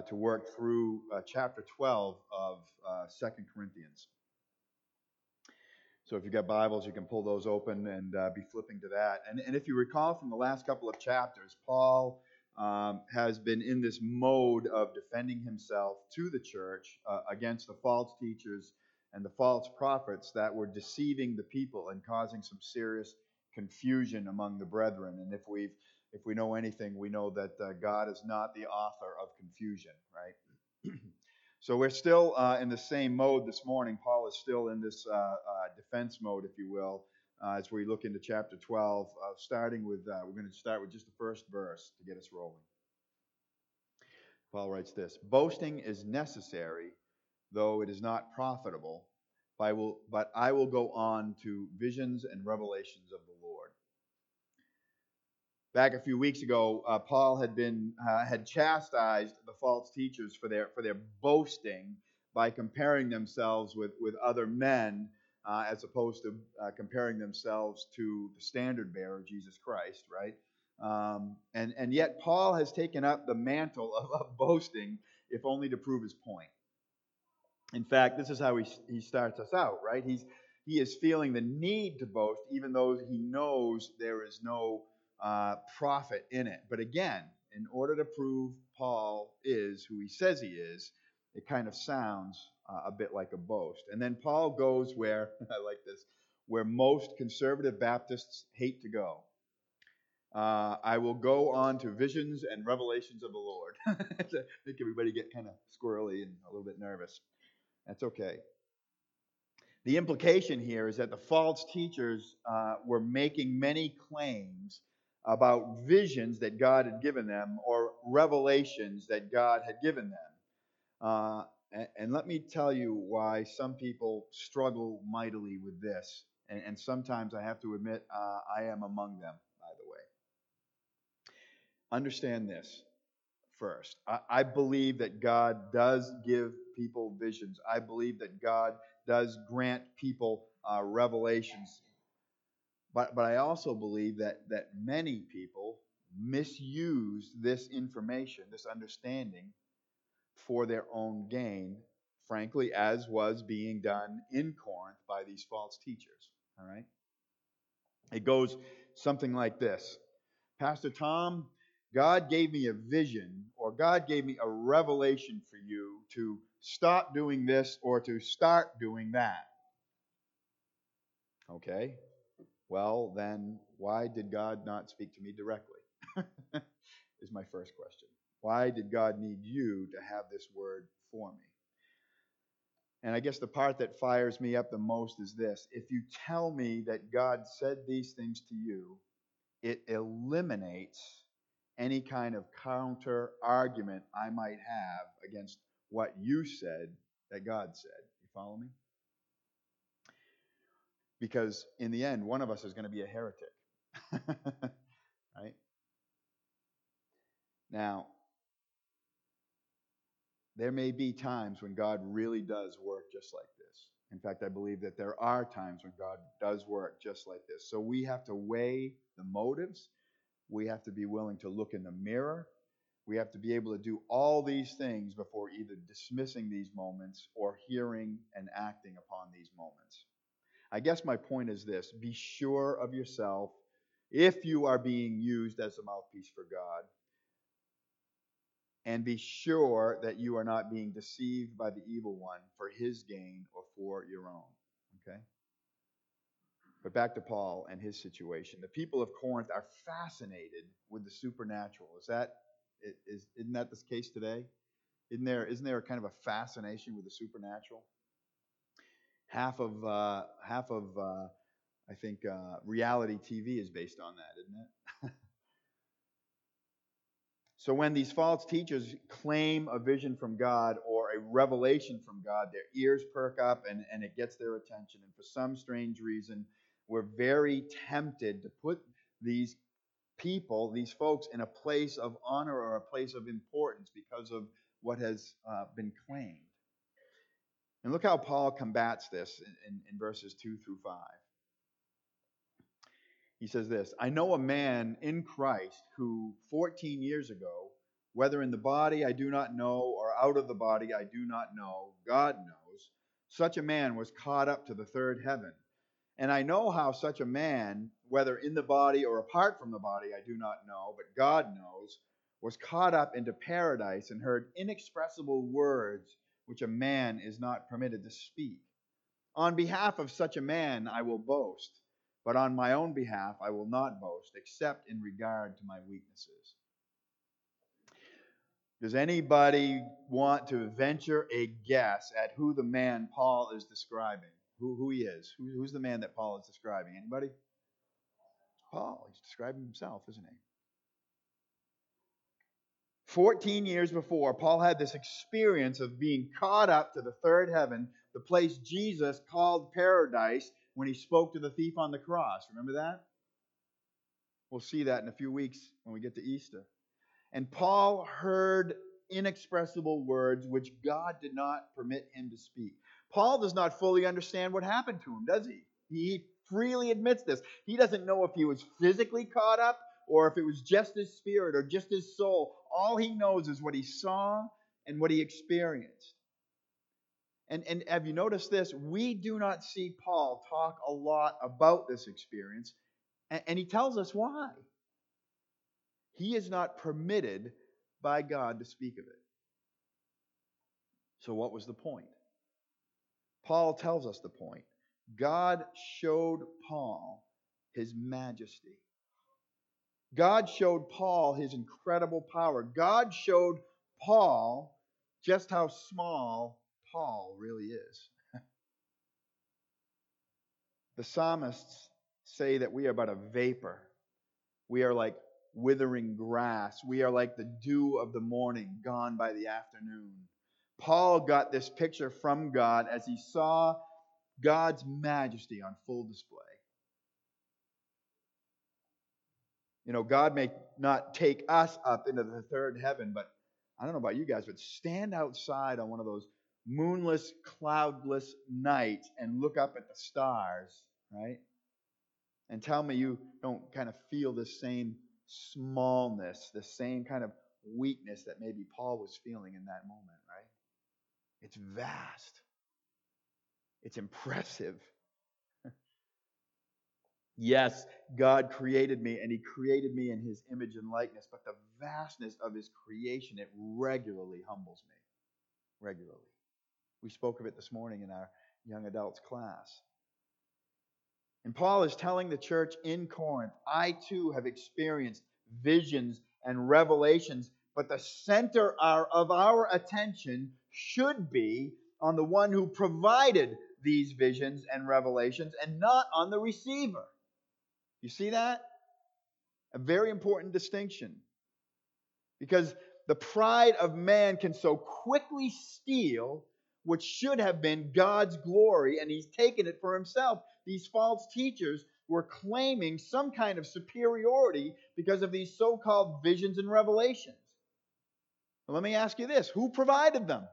to work through chapter 12 of 2 Corinthians. So if you've got Bibles, you can pull those open and be flipping to that. And if you recall from the last couple of chapters, Paul has been in this mode of defending himself to the church against the false teachers and the false prophets that were deceiving the people and causing some serious confusion among the brethren. And if we know anything, we know that God is not the author of confusion, right? So we're still in the same mode this morning. Paul is still in this defense mode, if you will, as we look into chapter 12, starting with, we're going to start with just the first verse to get us rolling. Paul writes this: "Boasting is necessary, though it is not profitable, but I will go on to visions and revelations of the Lord." Back a few weeks ago, Paul had chastised the false teachers for their boasting by comparing themselves with other men, as opposed to comparing themselves to the standard bearer, Jesus Christ, right? And yet Paul has taken up the mantle of boasting, if only to prove his point. In fact, this is how he starts us out, right? He is feeling the need to boast, even though he knows there is no profit in it. But again, in order to prove Paul is who he says he is, it kind of sounds a bit like a boast. And then Paul goes where, I like this, where most conservative Baptists hate to go. I will go on to visions and revelations of the Lord. To make everybody get kind of squirrely and a little bit nervous. That's okay. The implication here is that the false teachers were making many claims about visions that God had given them or revelations that God had given them. And let me tell you why some people struggle mightily with this. And sometimes I have to admit, I am among them, by the way. Understand this first. I believe that God does give people visions. I believe that God does grant people revelations. But I also believe that many people misuse this information, this understanding, for their own gain, frankly, as was being done in Corinth by these false teachers. All right? It goes something like this: Pastor Tom, God gave me a vision, or God gave me a revelation for you to stop doing this or to start doing that. Okay? Well, then, why did God not speak to me directly? Is my first question. Why did God need you to have this word for me? And I guess the part that fires me up the most is this: if you tell me that God said these things to you, it eliminates any kind of counter argument I might have against what you said that God said. You follow me? Because in the end, one of us is going to be a heretic. Right? Now, there may be times when God really does work just like this. In fact, I believe that there are times when God does work just like this. So we have to weigh the motives. We have to be willing to look in the mirror. We have to be able to do all these things before either dismissing these moments or hearing and acting upon these moments. I guess my point is this: be sure of yourself if you are being used as a mouthpiece for God, and be sure that you are not being deceived by the evil one for his gain or for your own. Okay? But back to Paul and his situation. The people of Corinth are fascinated with the supernatural. Isn't that the case today? Isn't there a kind of a fascination with the supernatural? Half of I think reality TV is based on that, isn't it? So when these false teachers claim a vision from God or a revelation from God, their ears perk up and it gets their attention. And for some strange reason, we're very tempted to put these people, these folks, in a place of honor or a place of importance because of what has been claimed. And look how Paul combats this in verses 2 through 5. He says this: I know a man in Christ who 14 years ago whether in the body I do not know, or out of the body I do not know, God knows. Such a man was caught up to the third heaven. And I know how such a man, whether in the body or apart from the body, I do not know, but God knows, was caught up into paradise and heard inexpressible words which a man is not permitted to speak. On behalf of such a man I will boast, but on my own behalf I will not boast, except in regard to my weaknesses. Does anybody want to venture a guess at who the man Paul is describing? Who he is? Who's the man that Paul is describing? Anybody? Paul. He's describing himself, isn't he? 14 years before, Paul had this experience of being caught up to the third heaven, the place Jesus called paradise when he spoke to the thief on the cross. Remember that? We'll see that in a few weeks when we get to Easter. And Paul heard inexpressible words which God did not permit him to speak. Paul does not fully understand what happened to him, does he? He freely admits this. He doesn't know if he was physically caught up or if it was just his spirit or just his soul. All he knows is what he saw and what he experienced. And have you noticed this? We do not see Paul talk a lot about this experience, and he tells us why. He is not permitted by God to speak of it. So what was the point? Paul tells us the point. God showed Paul his majesty. God showed Paul his incredible power. God showed Paul just how small Paul really is. The psalmists say that we are but a vapor. We are like withering grass. We are like the dew of the morning gone by the afternoon. Paul got this picture from God as he saw God's majesty on full display. You know, God may not take us up into the third heaven, but I don't know about you guys, but stand outside on one of those moonless, cloudless nights and look up at the stars, right? And tell me you don't kind of feel the same smallness, the same kind of weakness that maybe Paul was feeling in that moment, right? It's vast. It's impressive. Yes, God created me, and He created me in His image and likeness, but the vastness of His creation, it regularly humbles me. Regularly. We spoke of it this morning in our young adults class. And Paul is telling the church in Corinth, I too have experienced visions and revelations, but the center of our attention should be on the one who provided these visions and revelations and not on the receiver. You see that? A very important distinction. Because the pride of man can so quickly steal what should have been God's glory, and he's taken it for himself. These false teachers were claiming some kind of superiority because of these so-called visions and revelations. Well, let me ask you this. Who provided them?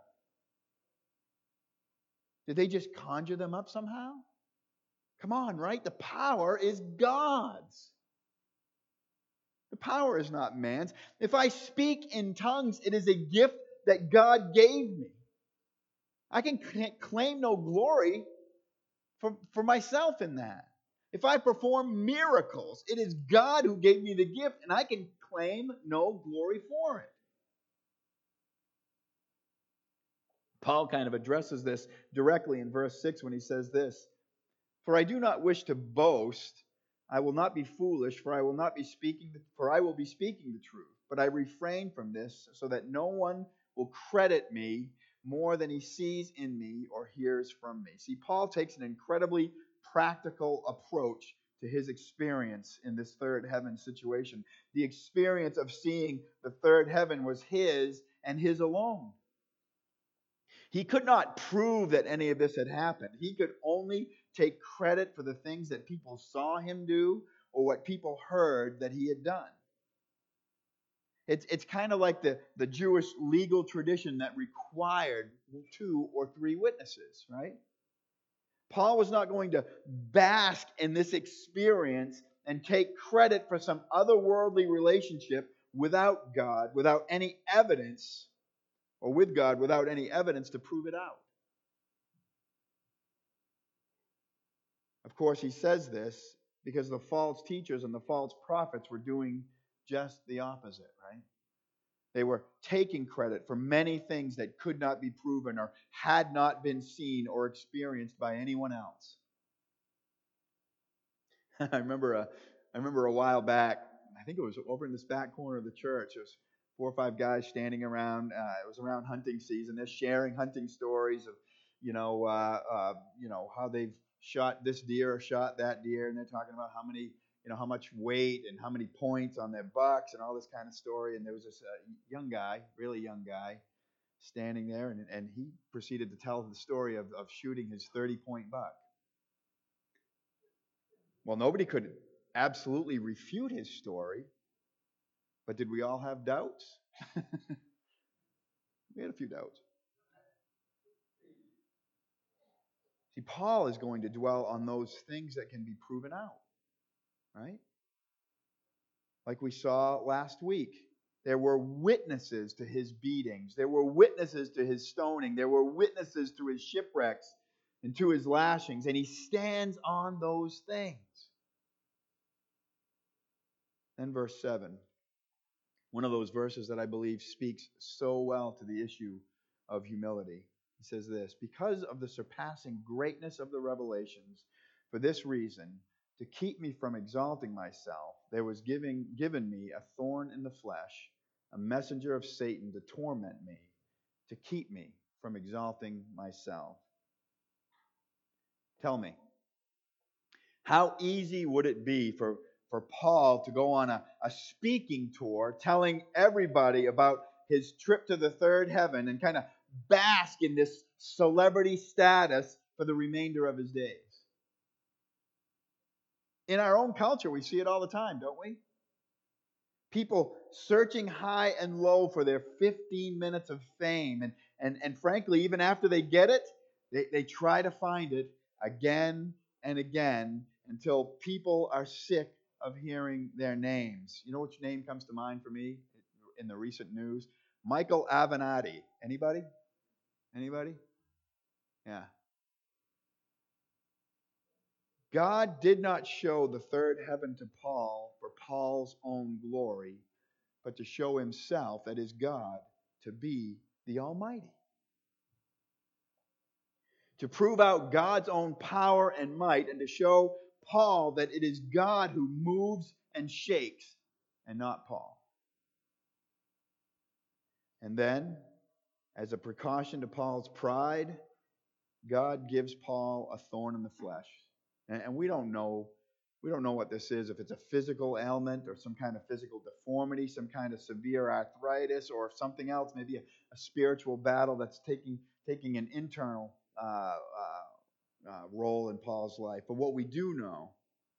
Did they just conjure them up somehow? Come on, right? The power is God's. The power is not man's. If I speak in tongues, it is a gift that God gave me. I can claim no glory for myself in that. If I perform miracles, it is God who gave me the gift, and I can claim no glory for it. Paul kind of addresses this directly in verse 6 when he says this, For I do not wish to boast, I will not be foolish, for I will be speaking the truth. But I refrain from this, so that no one will credit me more than he sees in me or hears from me. See, Paul takes an incredibly practical approach to his experience in this third heaven situation. The experience of seeing the third heaven was his and his alone. He could not prove that any of this had happened. He could only take credit for the things that people saw him do or what people heard that he had done. It's kind of like the Jewish legal tradition that required 2 or 3 witnesses, right? Paul was not going to bask in this experience and take credit for some otherworldly relationship without God, without any evidence, or with God without any evidence to prove it out. Of course, he says this because the false teachers and the false prophets were doing just the opposite, right? They were taking credit for many things that could not be proven or had not been seen or experienced by anyone else. I remember a while back, I think it was over in this back corner of the church. There was 4 or 5 guys standing around. It was around hunting season. They're sharing hunting stories of, how they've shot this deer or shot that deer, and they're talking about how much weight and how many points on their bucks and all this kind of story. And there was this young guy, really young guy, standing there, and he proceeded to tell the story of shooting his 30-point buck. Well, nobody could absolutely refute his story, but did we all have doubts? We had a few doubts. See, Paul is going to dwell on those things that can be proven out, right? Like we saw last week. There were witnesses to his beatings. There were witnesses to his stoning. There were witnesses to his shipwrecks and to his lashings. And he stands on those things. Then verse 7. One of those verses that I believe speaks so well to the issue of humility. He says this, because of the surpassing greatness of the revelations, for this reason, to keep me from exalting myself, there was given me a thorn in the flesh, a messenger of Satan to torment me, to keep me from exalting myself. Tell me, how easy would it be for Paul to go on a speaking tour telling everybody about his trip to the third heaven and kind of bask in this celebrity status for the remainder of his days? In our own culture, we see it all the time, don't we? People searching high and low for their 15 minutes of fame. And frankly, even after they get it, they try to find it again and again until people are sick of hearing their names. You know which name comes to mind for me in the recent news? Michael Avenatti. Anybody? Anybody? Yeah. God did not show the third heaven to Paul for Paul's own glory, but to show himself, that is God, to be the Almighty. To prove out God's own power and might, and to show Paul that it is God who moves and shakes and not Paul. And then, as a precaution to Paul's pride, God gives Paul a thorn in the flesh. And we don't know what this is, if it's a physical ailment or some kind of physical deformity, some kind of severe arthritis, or something else, maybe a spiritual battle that's taking an internal role in Paul's life. But what we do know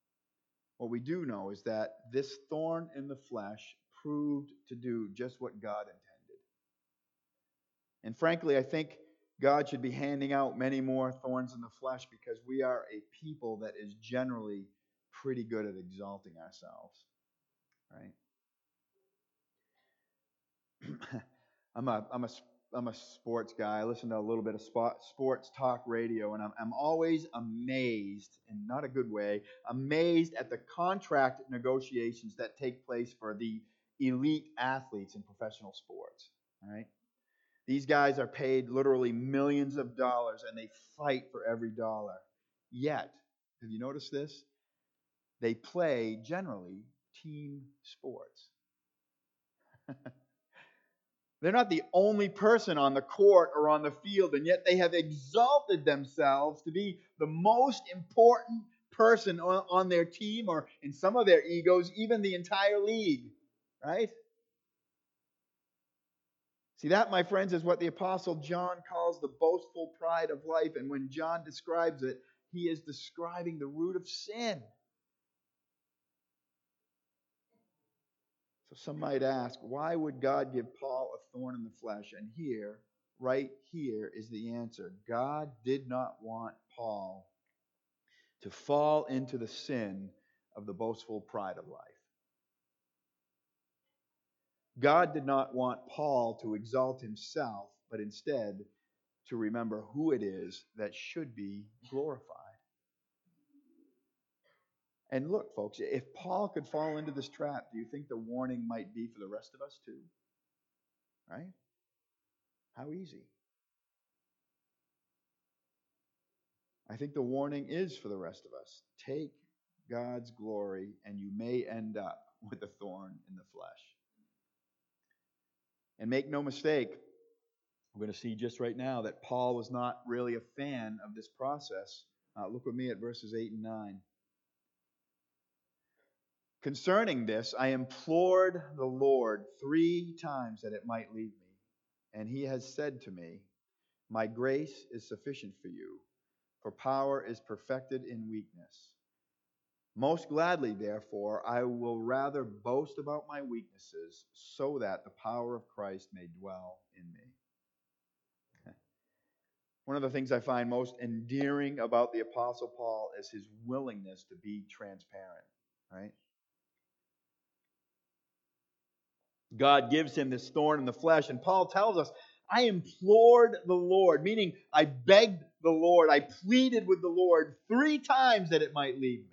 is that this thorn in the flesh proved to do just what God intended. And frankly, I think God should be handing out many more thorns in the flesh, because we are a people that is generally pretty good at exalting ourselves, right? I'm a sports guy. I listen to a little bit of sports talk radio, and I'm always amazed, in not a good way, amazed at the contract negotiations that take place for the elite athletes in professional sports, right? These guys are paid literally millions of dollars, and they fight for every dollar. Yet, have you noticed this? They play, generally, team sports. They're not the only person on the court or on the field, and yet they have exalted themselves to be the most important person on their team, or in some of their egos, even the entire league, right? See, that, my friends, is what the Apostle John calls the boastful pride of life. And when John describes it, he is describing the root of sin. So some might ask, why would God give Paul a thorn in the flesh? And here, right here, is the answer. God did not want Paul to fall into the sin of the boastful pride of life. God did not want Paul to exalt himself, but instead to remember who it is that should be glorified. And look, folks, if Paul could fall into this trap, do you think the warning might be for the rest of us too? Right? How easy. I think the warning is for the rest of us. Take God's glory, and you may end up with a thorn in the flesh. And make no mistake, we're going to see just right now that Paul was not really a fan of this process. Look with me at verses 8 and 9. Concerning this, I implored the Lord 3 times that it might leave me. And he has said to me, my grace is sufficient for you, for power is perfected in weakness. Most gladly, therefore, I will rather boast about my weaknesses, so that the power of Christ may dwell in me. One of the things I find most endearing about the Apostle Paul is his willingness to be transparent, right? God gives him this thorn in the flesh, and Paul tells us, I implored the Lord, meaning I begged the Lord, I pleaded with the Lord 3 times that it might leave me.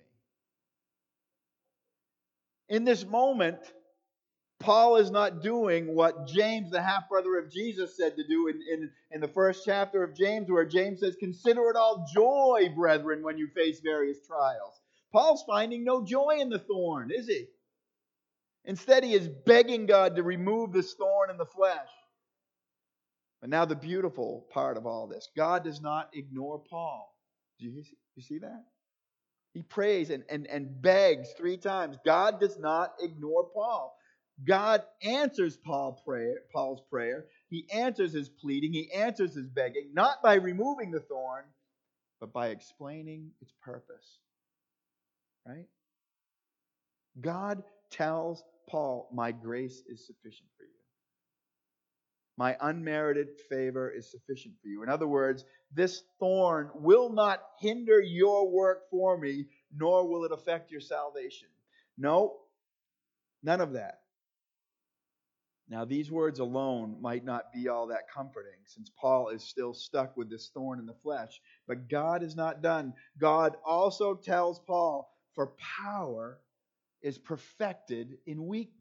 In this moment, Paul is not doing what James, the half-brother of Jesus, said to do in the first chapter of James, where James says, consider it all joy, brethren, when you face various trials. Paul's finding no joy in the thorn, is he? Instead, he is begging God to remove this thorn in the flesh. But now the beautiful part of all this, God does not ignore Paul. Do you see that? He prays and begs 3 times. God does not ignore Paul. God answers Paul's prayer. He answers his pleading. He answers his begging, not by removing the thorn, but by explaining its purpose. Right? God tells Paul, my grace is sufficient for you. My unmerited favor is sufficient for you. In other words, this thorn will not hinder your work for me, nor will it affect your salvation. No, none of that. Now, these words alone might not be all that comforting, since Paul is still stuck with this thorn in the flesh. But God is not done. God also tells Paul, for power is perfected in weakness.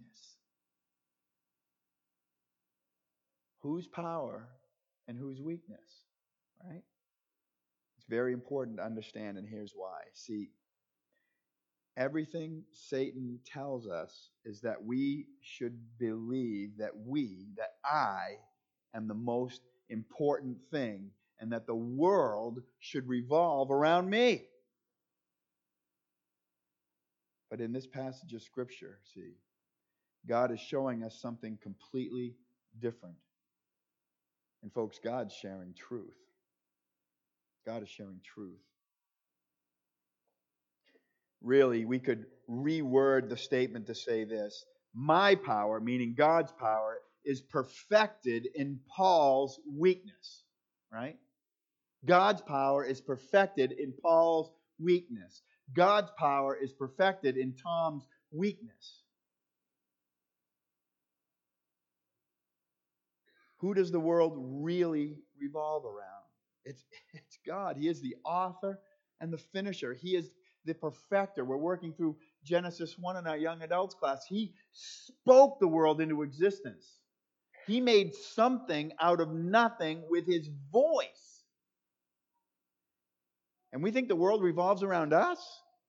Whose power and whose weakness? Right? It's very important to understand, and here's why. See, everything Satan tells us is that we should believe that I am the most important thing, and that the world should revolve around me. But in this passage of Scripture, see, God is showing us something completely different. And folks, God's sharing truth. God is sharing truth. Really, we could reword the statement to say this. My power, meaning God's power, is perfected in Paul's weakness. Right? God's power is perfected in Paul's weakness. God's power is perfected in Tom's weakness. Who does the world really revolve around? It's God. He is the author and the finisher. He is the perfecter. We're working through Genesis 1 in our young adults class. He spoke the world into existence. He made something out of nothing with his voice. And we think the world revolves around us?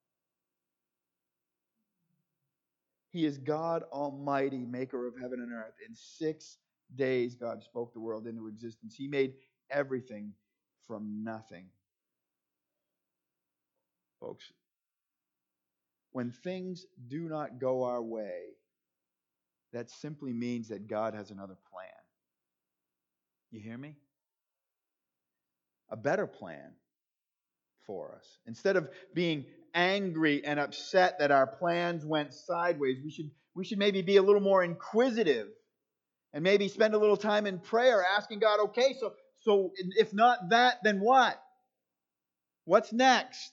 He is God Almighty, maker of heaven and earth. In 6 days, God spoke the world into existence. He made everything from nothing. Folks, when things do not go our way, that simply means that God has another plan. You hear me? A better plan for us. Instead of being angry and upset that our plans went sideways, we should maybe be a little more inquisitive and maybe spend a little time in prayer asking God, okay, so if not that, then what? What's next?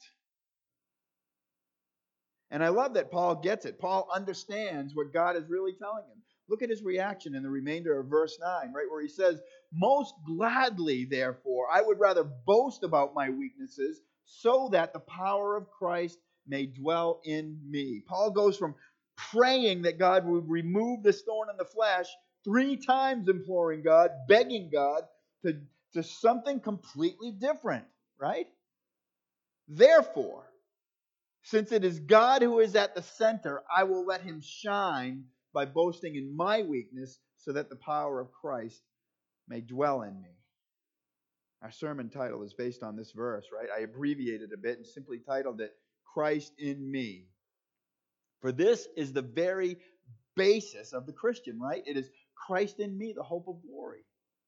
And I love that Paul gets it. Paul understands what God is really telling him. Look at his reaction in the remainder of verse 9, right, where he says, "Most gladly, therefore, I would rather boast about my weaknesses, so that the power of Christ may dwell in me." Paul goes from praying that God would remove this thorn in the flesh, 3 times imploring God, begging God, to something completely different, right? Therefore, since it is God who is at the center, I will let him shine by boasting in my weakness, so that the power of Christ may dwell in me. Our sermon title is based on this verse, right? I abbreviated a bit and simply titled it, "Christ in Me." For this is the very basis of the Christian, right? It is Christ in me, the hope of glory.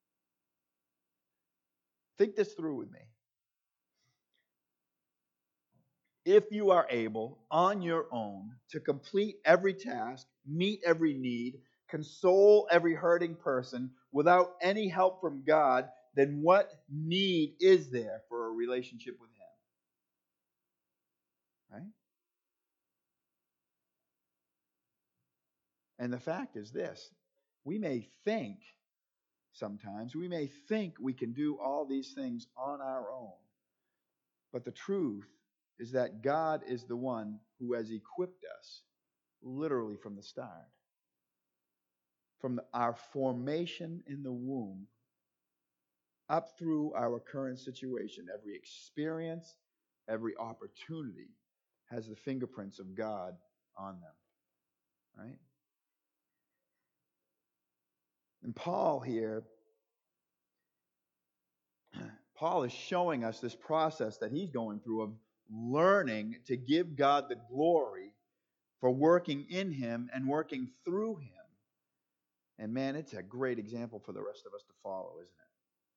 Think this through with me. If you are able, on your own, to complete every task, meet every need, console every hurting person without any help from God, then what need is there for a relationship with Him? Right? And the fact is this: we may think sometimes, we may think we can do all these things on our own. But the truth is that God is the one who has equipped us literally from the start. From our formation in the womb up through our current situation, every experience, every opportunity has the fingerprints of God on them. Right? And Paul here, Paul is showing us this process that he's going through of learning to give God the glory for working in him and working through him. And man, it's a great example for the rest of us to follow, isn't it?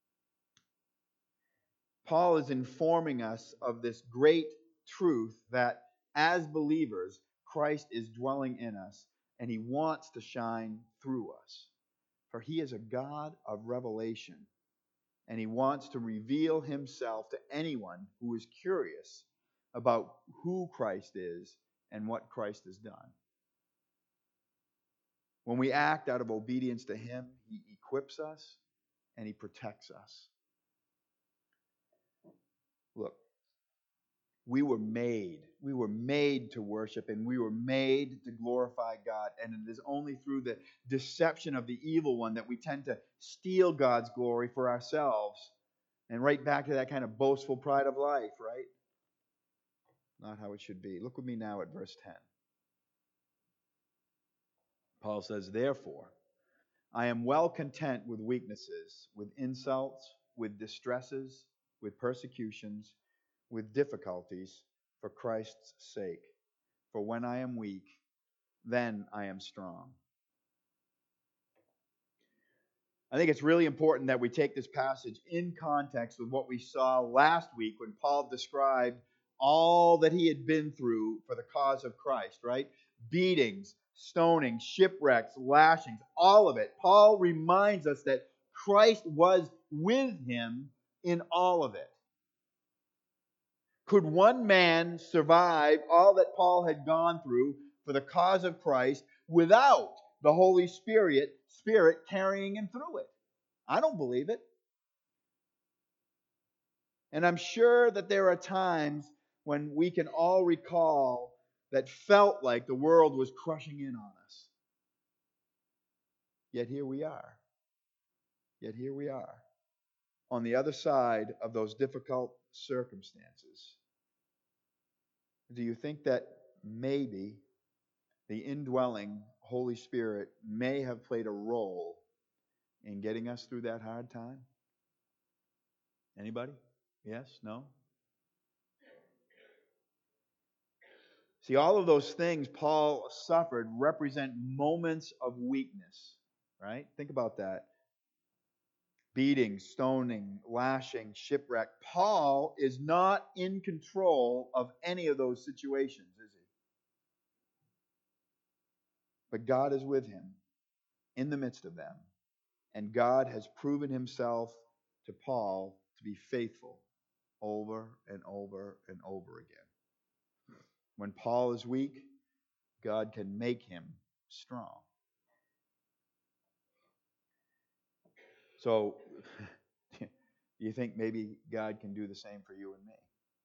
Paul is informing us of this great truth that as believers, Christ is dwelling in us and he wants to shine through us. For he is a God of revelation and he wants to reveal himself to anyone who is curious about who Christ is and what Christ has done. When we act out of obedience to him, he equips us and he protects us. Look, we were made to worship, and we were made to glorify God. And it is only through the deception of the evil one that we tend to steal God's glory for ourselves. And right back to that kind of boastful pride of life, right? Not how it should be. Look with me now at verse 10. Paul says, "Therefore, I am well content with weaknesses, with insults, with distresses, with persecutions, with difficulties, for Christ's sake. For when I am weak, then I am strong." I think it's really important that we take this passage in context with what we saw last week when Paul described all that he had been through for the cause of Christ, right? Beatings, stoning, shipwrecks, lashings, all of it. Paul reminds us that Christ was with him in all of it. Could one man survive all that Paul had gone through for the cause of Christ without the Holy Spirit carrying him through it? I don't believe it. And I'm sure that there are times when we can all recall that felt like the world was crushing in on us. Yet here we are. Yet here we are on the other side of those difficult circumstances. Do you think that maybe the indwelling Holy Spirit may have played a role in getting us through that hard time? Anybody? Yes? No? See, all of those things Paul suffered represent moments of weakness, right? Think about that. Beating, stoning, lashing, shipwreck. Paul is not in control of any of those situations, is he? But God is with him in the midst of them. And God has proven himself to Paul to be faithful over and over and over again. When Paul is weak, God can make him strong. So, you think maybe God can do the same for you and me?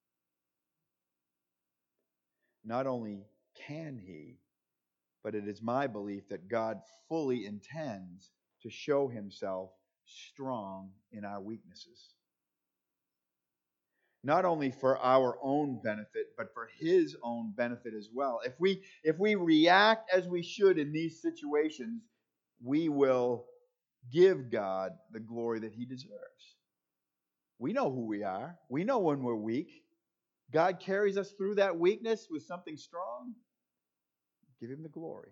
Not only can He, but it is my belief that God fully intends to show Himself strong in our weaknesses. Not only for our own benefit, but for His own benefit as well. If we react as we should in these situations, we will give God the glory that He deserves. We know who we are. We know when we're weak. God carries us through that weakness with something strong. Give Him the glory.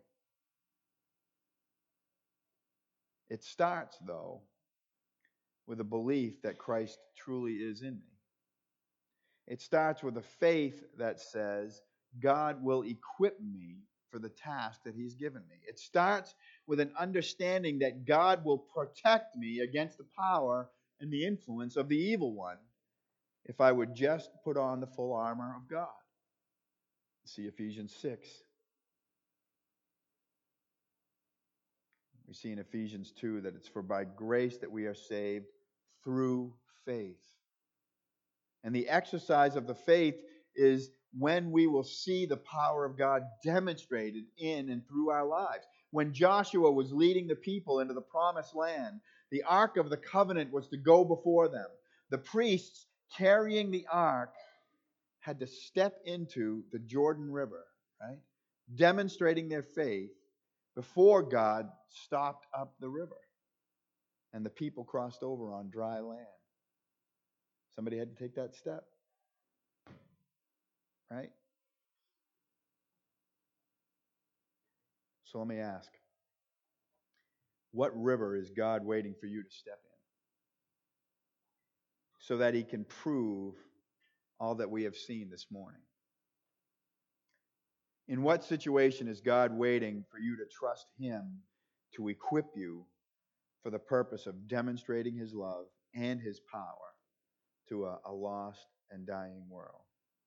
It starts, though, with a belief that Christ truly is in me. It starts with a faith that says, God will equip me for the task that He's given me. It starts with an understanding that God will protect me against the power and the influence of the evil one if I would just put on the full armor of God. See Ephesians 6. We see in Ephesians 2 that it's for by grace that we are saved through faith. And the exercise of the faith is when we will see the power of God demonstrated in and through our lives. When Joshua was leading the people into the promised land, the Ark of the Covenant was to go before them. The priests carrying the Ark had to step into the Jordan River, right? Demonstrating their faith before God stopped up the river. And the people crossed over on dry land. Somebody had to take that step. Right? So let me ask, what river is God waiting for you to step in so that He can prove all that we have seen this morning? In what situation is God waiting for you to trust Him to equip you for the purpose of demonstrating His love and His power to a lost and dying world?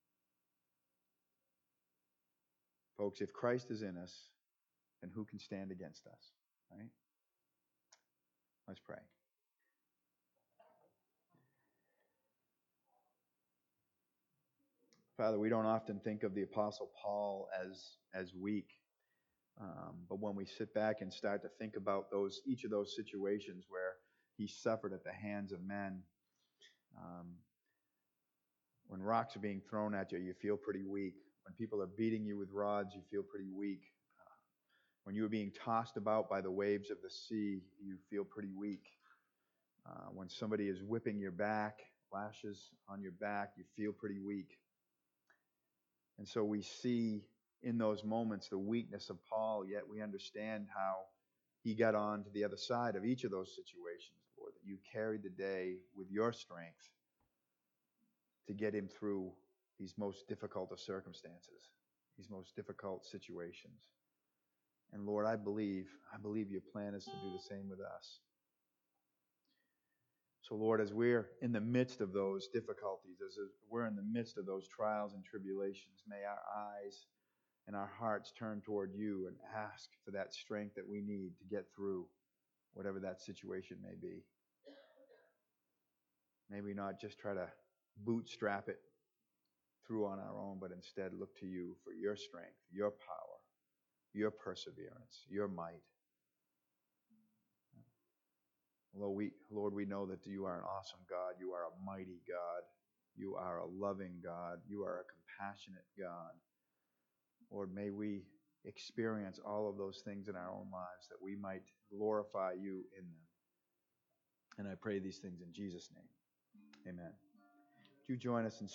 Folks, if Christ is in us, then who can stand against us? Right? Let's pray. Father, we don't often think of the Apostle Paul as weak. But when we sit back and start to think about each of those situations where he suffered at the hands of men, when rocks are being thrown at you, you feel pretty weak. When people are beating you with rods, you feel pretty weak. When you are being tossed about by the waves of the sea, you feel pretty weak. When somebody is whipping your back, lashes on your back, you feel pretty weak. And so we see in those moments the weakness of Paul, yet we understand how he got on to the other side of each of those situations, Lord, that you carried the day with your strength to get him through these most difficult of circumstances, these most difficult situations. And Lord, I believe your plan is to do the same with us. So Lord, as we're in the midst of those difficulties, as we're in the midst of those trials and tribulations, may our eyes and our hearts turn toward you and ask for that strength that we need to get through whatever that situation may be. May we not just try to bootstrap it through on our own, but instead look to you for your strength, your power, your perseverance, your might. Lord, we know that you are an awesome God. You are a mighty God. You are a loving God. You are a compassionate God. Lord, may we experience all of those things in our own lives that we might glorify you in them. And I pray these things in Jesus' name. Amen. Do you join us in